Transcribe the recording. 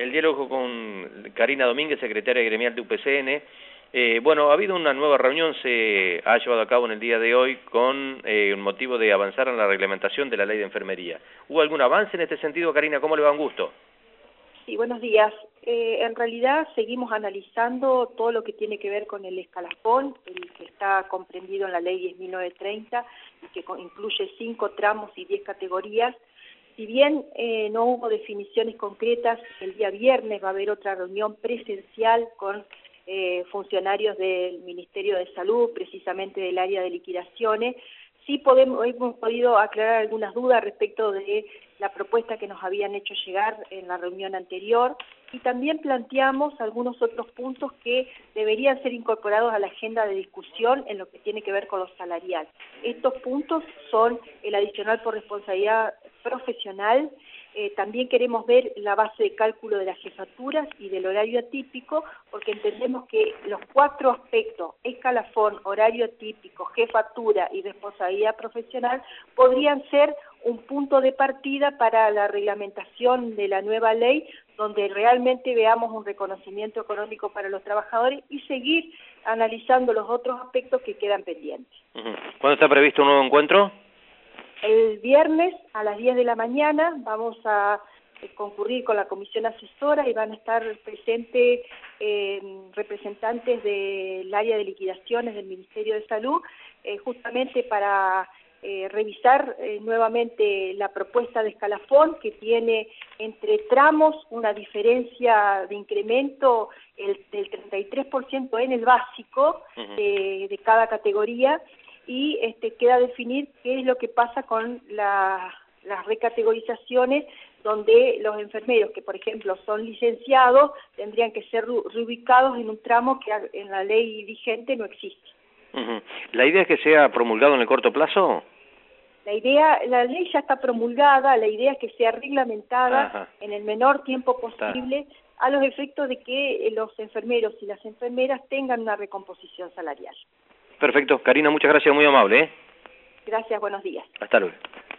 el diálogo con Karina Domínguez, secretaria gremial de UPCN. Bueno, ha habido una nueva reunión, se ha llevado a cabo en el día de hoy con un motivo de avanzar en la reglamentación de la ley de enfermería. ¿Hubo algún avance en este sentido, Karina? ¿Cómo le va? Un gusto. Sí, buenos días. En realidad seguimos analizando todo lo que tiene que ver con el escalafón, el que está comprendido en la ley 10.930 y que incluye 5 tramos y 10 categorías. Si bien no hubo definiciones concretas, el día viernes va a haber otra reunión presencial con funcionarios del Ministerio de Salud, precisamente del área de liquidaciones. Sí hemos podido aclarar algunas dudas respecto de la propuesta que nos habían hecho llegar en la reunión anterior y también planteamos algunos otros puntos que deberían ser incorporados a la agenda de discusión en lo que tiene que ver con lo salarial. Estos puntos son el adicional por responsabilidad profesional. También queremos ver la base de cálculo de las jefaturas y del horario atípico, porque entendemos que los 4 aspectos, escalafón, horario atípico, jefatura y responsabilidad profesional, podrían ser un punto de partida para la reglamentación de la nueva ley, donde realmente veamos un reconocimiento económico para los trabajadores y seguir analizando los otros aspectos que quedan pendientes. ¿Cuándo está previsto un nuevo encuentro? El viernes a las 10 de la mañana vamos a concurrir con la comisión asesora y van a estar presentes representantes del área de liquidaciones del Ministerio de Salud, justamente para revisar nuevamente la propuesta de escalafón, que tiene entre tramos una diferencia de incremento del 33% en el básico de cada categoría, y queda definir qué es lo que pasa con las recategorizaciones, donde los enfermeros que, por ejemplo, son licenciados, tendrían que ser reubicados en un tramo que en la ley vigente no existe. ¿La idea es que sea promulgado en el corto plazo? La ley ya está promulgada, la idea es que sea reglamentada en el menor tiempo posible, a los efectos de que los enfermeros y las enfermeras tengan una recomposición salarial. Perfecto. Karina, muchas gracias, muy amable. Gracias, buenos días. Hasta luego.